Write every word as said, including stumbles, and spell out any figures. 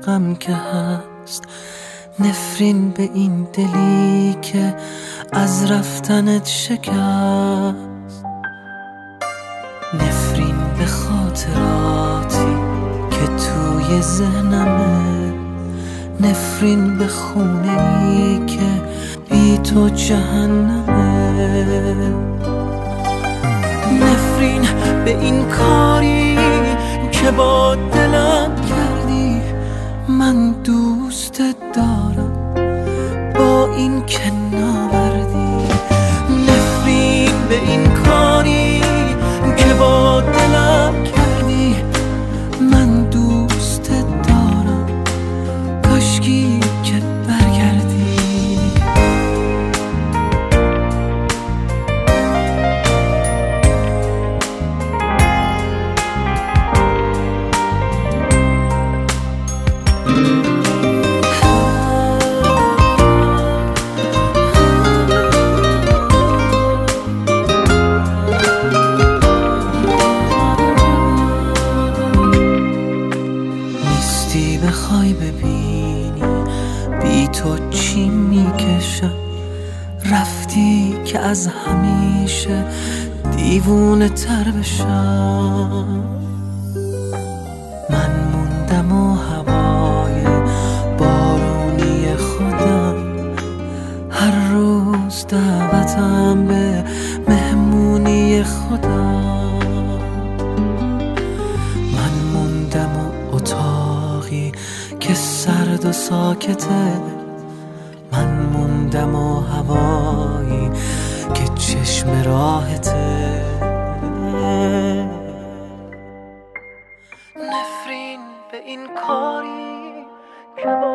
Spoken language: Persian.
غم که هست، نفرین به این دلی که از رفتنت شکست، نفرین به خاطراتی که توی ذهنمه، نفرین به خونه ای که بی تو جهنمه، نفرین به این کاری که با دلم کردی. من دوستت دارم با این که ناوردی، نفرین به این کاری که با دلم کردی. من دوستت دارم کاشکی که برگردی. بخوای ببینی بی تو چی میکشم، رفتی که از همیشه دیوونه تر بشم. من موندم و هوای بارونی خودم، هر روز دعوتم به مهمونی خودم. من موندم و اتاقی که سرد و ساکته، من موندم و هوایی که چشم راحته. نفرین به این کاری که با